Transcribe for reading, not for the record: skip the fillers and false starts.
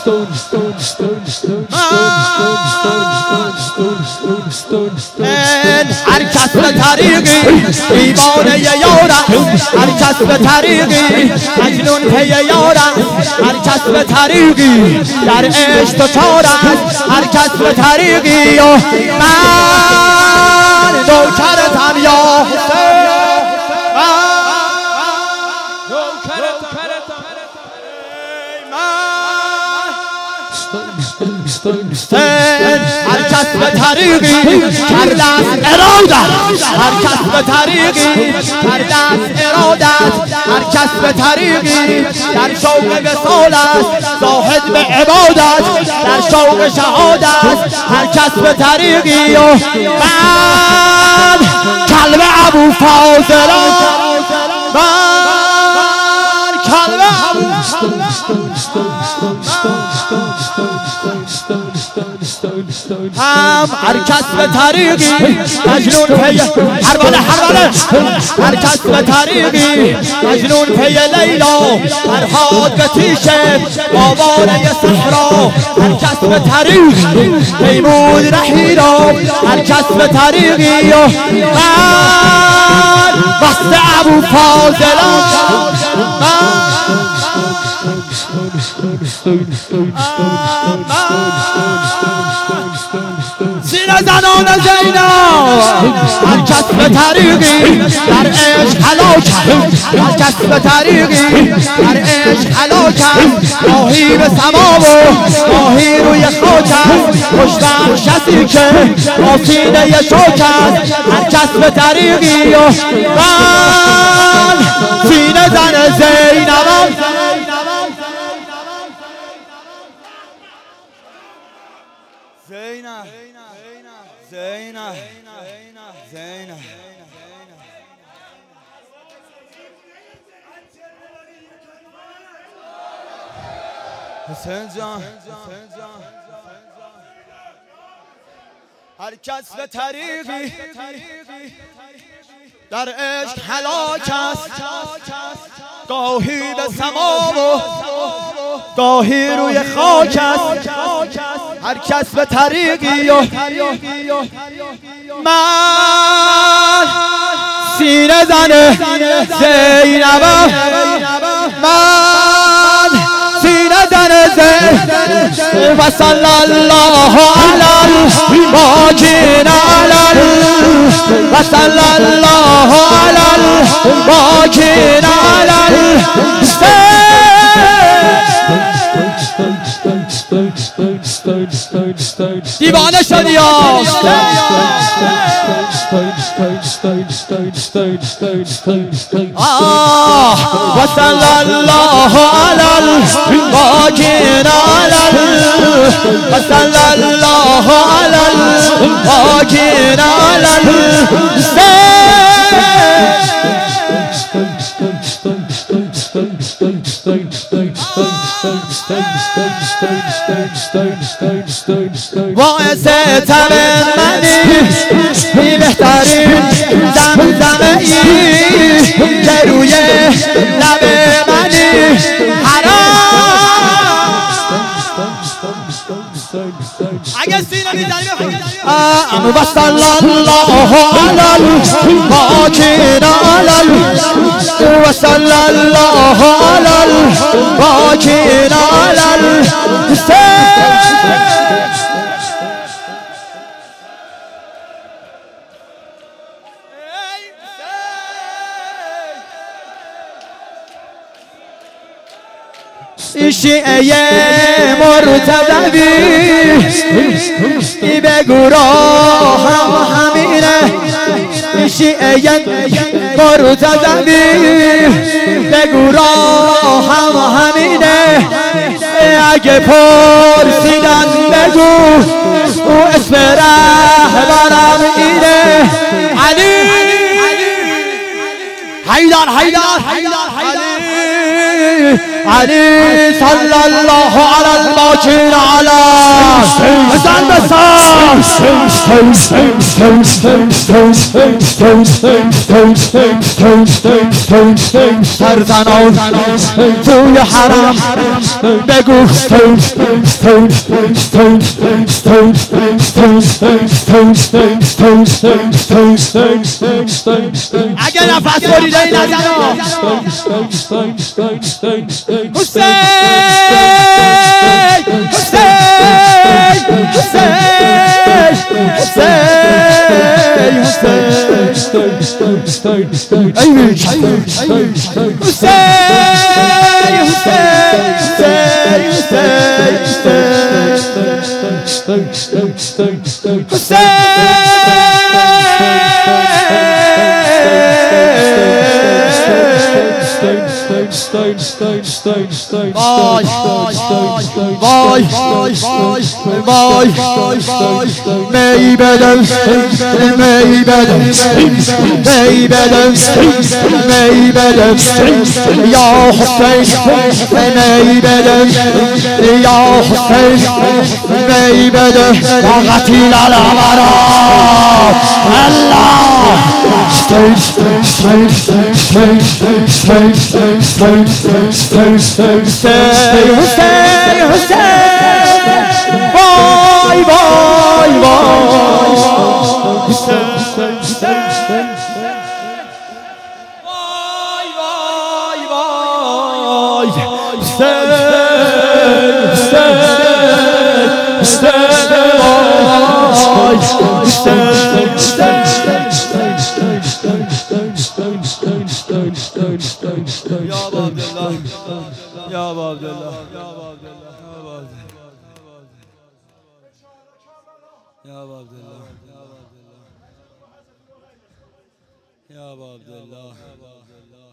هر کس به طریقی دیوانه یارم، هر کس به طریقی مجنون پی یارم، هر کس به طریقی در عشق دچارم، هر کس به طریقی و من نوکرتم یا حسین، هر کس به طریقی کرده است ارادت، هر کس به طریقی کرده است ارادت، هر کس به طریقی در شوق وصال است، زاهد به عبادت در شوق شهادت، هر کس به طریقی و من کلب ابو فاضلان، من کلب ابو هم هر کس به طریقی مجنون پی هرواله هر کس به طریقی مجنون پی لیلا، فرهاد به تیشه آواره صحرا، هر کس به طریقی میمون رحیلا، هر کس به طریقی و من وقت ابو فاضلان، زیر زنان زینب، هر کس به طریقی در عشق هلاکت، هر کس به طریقی در عشق هلاکت، گاهی به سما و گاهی روی خاکت، خوشبخت کسی که با سینه شوکت، هر کس به طریقی و من سینه زن زینبم، زینب زینب زینب حسین جان، هر کس به طریقی در عشق هلاک است، گاهی به سما و گاهی روی خاک است، هر کس به طریقی و من سینه زن زینبم، من سینه زن زینب و صلی الله علی الباقین علی و صلی الله علی الباقین علی دیوانه شدی یا و صلی الله علی الباقین علی و صلی الله علی الباقین علی باعث تب منی بی بهترین زمزمه ای که روی لب منی حرام، اگه سینه میزنی و صلی الله علی الباقین علی و صلی الله علی الباقین علی شیعه مرتضوی بگو راهم همینه، شیعه مرتضوی بگو راهم همینه، اگه پرسیدن بگو او اسم رهبرم اینه، علی حیدر حیدر حیدر حیدر علي صلى الله على الباقين على حسن بسام سرزنان توی حرم بگو اگه نفس بریده این نزنم حسین يا ابا عبد الله